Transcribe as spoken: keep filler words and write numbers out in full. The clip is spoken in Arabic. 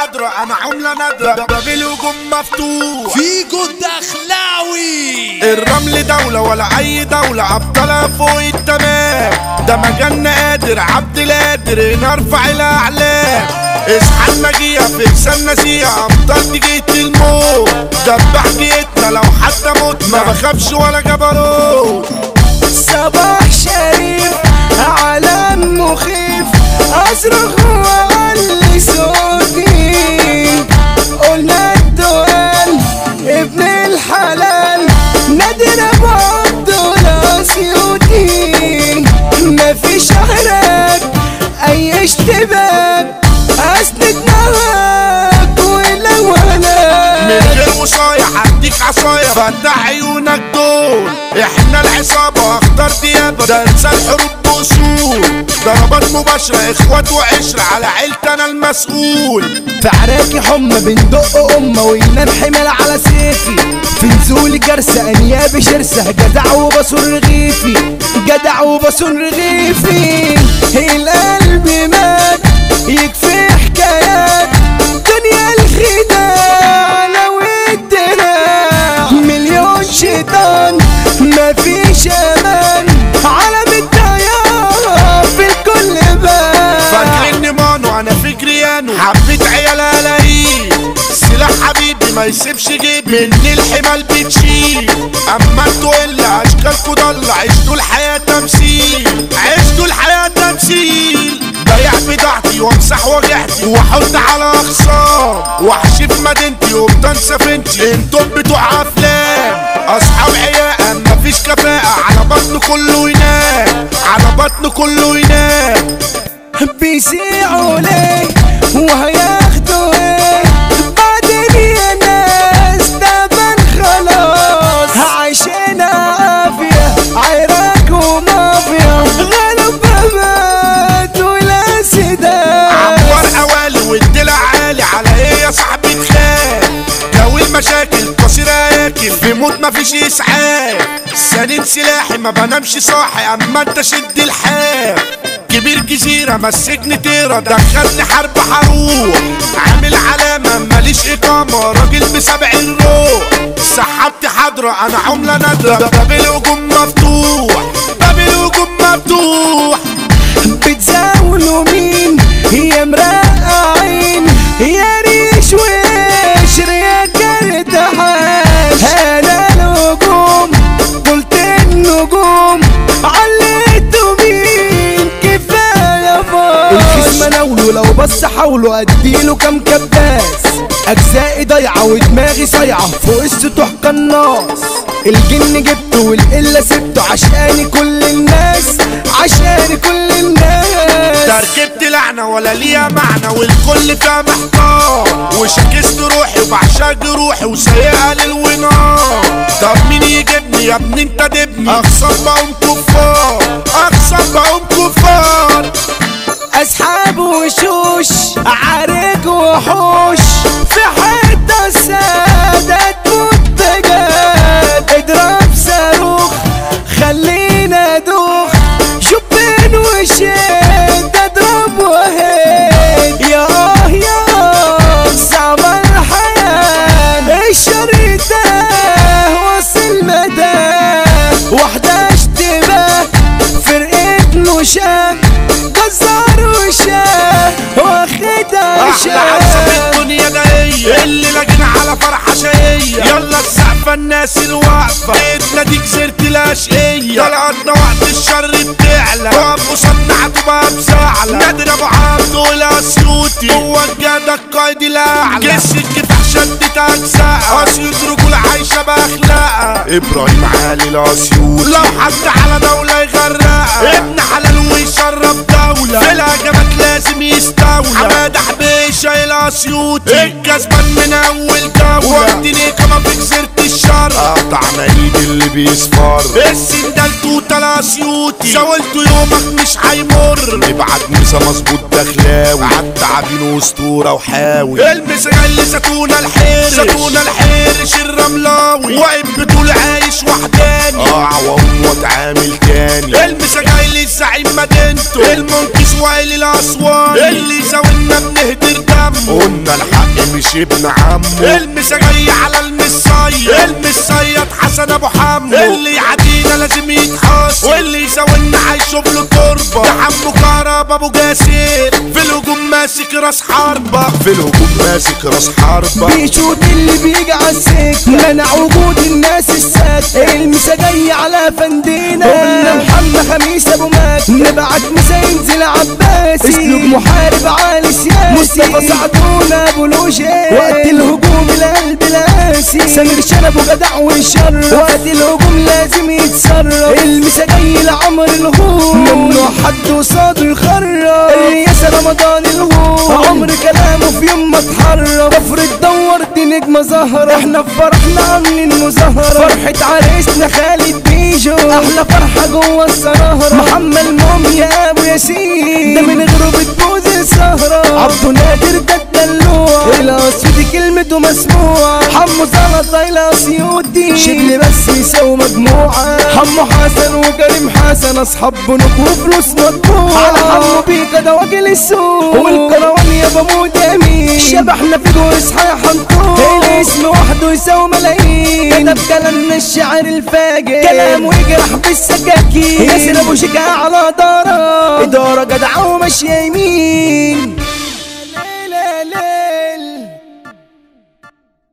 حضرة انا عملة نادرة، باب الهجوم مفتوح فيجو الدخلاوي. الرمل دولة ولا اي دولة، ابطالها فوق التمام، ده مجالنا قادر عبد القادر نرفع الاعلام. اصحى المجية في لسان نسيها ابطال جيت الموت، دبح جيتنا لو حتى مت ما بخافش ولا جبروت. صباح شريف عالم مخيف، اصرخ واعلي صوتي، قلنا الدول ابن الحلال نادر ابو عبد الاسيوطي، مفيش حراك اي اشتباك اسند معاك ولو انا من غير وصاية هديك عصاية فتح عيونك دول، احنا العصابة اخضر ديابة ده انسى الحروب بأصول، ضربات مباشرة اخوات وعشرة على عيلتي انا المسؤول. في عراكي حمى بندق امه وينام حمل على سيفي، في نزول جرسة انياب شرسة جدع وبصر رغيفي، جدع وبصر رغيفي. القلب مات يكفي حكايات دنيا الخداع لو الدراع، مليون شيطان مفيش امان، عالم الطيار في الكل بان. فاكرني مانو انا في جريانو حبيت عيال الاقيه، سلاح حبيبي ما يسيبش جيبي من الحمال بتشيل، اما انتوا الا اشكالكوا ضل عشتوا الحياة تمثيل، عشتوا الحياة تمثيل. بيع بضاعتي وامسح وجعتي واحط على اخصام، وحشي في مدينتي وبطن سفينتي انتوا بتوع افلام. اصحاب عياقة مفيش كفاءة على بطن كله ينام، على بطن كله ينام. بيسيعوا ليه وهياخدوا ايه بعدين يا ناس، تمن خلاص عايشين عافية عراك ومافيا، غلب بمات ولا سداد. عبر اوالي والدلع عالي على ايه يا صاحبي تخاف، جو المشاكل قصير اكل في موت مفيش اسعاف، سنين سلاحي ما بنامش صاحي اما انت شد الحاف. كبير جزيرة مسكني طيرة دخلني حرب حروب، عامل علامة ماليش إقامة راجل بسبع الروح، سحبت حضرة أنا عملة نادرة، باب الهجوم مفتوح، باب الهجوم مفتوح. بتزاولوا مين يا مرقعين يا ريش وقشر يا كرتحاش، أنا الهجوم قلت النجوم عليتوا مين كفاية فاش. الخصم ناوله لو بص حاولوا اديله كام كباس، اجزائي ضايعة ودماغي صايعة فوق السطوح قناص، الجن جبته والقلة سبته عشاني كل الناس، عشاني كل الناس. تركبت لعنة ولا ليها معنى والكل فيها محتار، وشكست روحي وبعشق جروحي وسايقها للونار. طب مين يجيبني يا ابني انت دبني، اخصم بقوم كفار، اخصم بقوم كفار. اسحاب وشوش عارك وحوش في حتة سادة منتجات، اضرب صاروخ خلينا دوخ شبين وشد اضرب وهيد، يا اه يا اه صعب الحياة الشر ده وصل مدى، واحدة اشتباه فرقة نشاة جزار وشاه واخدها احلى عزة في الدنيا ده هي اللي لاجنا على فرحة شقية، يلا السقفة الناس الواقفة ايدنا دي كسرت الاشقية، طلعتنا وقت الشر بتعلى وقف قصادنا عتبها بزعلة، نادر ابو عبد الاسيوطي هو الجدع القايد الاعلى، جس الكفاح شدت اجزاء اسيوط رجولة عايشة باخلاقها، ابراهيم علي الاسيوطي لو حد على دولة يغرقها، ابن حلال ويشرف دولة في الهجمات لازم يستولى، حمادة حبيشة الاسيوطي الكسبان من اول جولة، وقتني كما في جزيرة الشر قطعنا ايد اللي بيصفر، السندال توتا الاسيوطي زاولته يومك مش هيمر، نبعت مسا مظبوط دخلاوي عالتعابين واسطورة وحاوي، المسا جاي زيتونة الحيرش زيتونة الحيرش الرملاوي، واقف بطول عايش وحداني اه عوام واتعامل تاني، المسا جاي للزعيم مدينته المنكس وائل الاسوان اللي زاولنا بنهدر دمه قلنا الحق مش ابن عمه المسا جاي على المصيد المصيد حسن ابو حمو اللي يعدينا لازم يتحاس واللي يزاولنا هيشوف له تربه ده حمو كهربا ابو جاسر في الهجوم ماسك راس حربه في الهجوم ماسك راس حربه بيشوط اللي بيجي على السكه منع وجود الناس الساكته المسا جاي على فندينا قلنا محمد خميس ابو مكه نبعت مسا ينزل عباسي اسلوب محارب عالي سياسي مصطفى سعدون ابو لوجي وقت الهجوم القلب لاسي سمير شنب وجدع وشر وقت الهجوم لازم يتصرف المسا جاي لعمر الهوم ممنوع حد وصاده يخرب الرياسه رمضان الهوم عمر كلامه في يوم ما اتحرك كفر تدور دي نجمه زهره احنا في فرحنا عاملين مظاهره فرحه عريسنا خالد بيجو احلى فرحه جوه السهره محمد مومي يا ابو ياسين ده من غيره بتبوظ السهره عبده نادر ده الدلوع الاسيوطي كلمته مسموعه حمو زلطه الاسيوطي شبل بس يساوي مجموعه حمو حسن وكريم حسن اصحاب بنوك وفلوس مطبوعه على حمو بيكا ده واكل السوق والكروان يا بموت امين شبحنا في جوز حيا حنطور الاسم وحده يساوي ملايين كتب كلامنا الشعر الفاجر كلامه يجرح بالسكاكين ياسر ابو شجاع على دارة اداره جدعه وماشيه يمين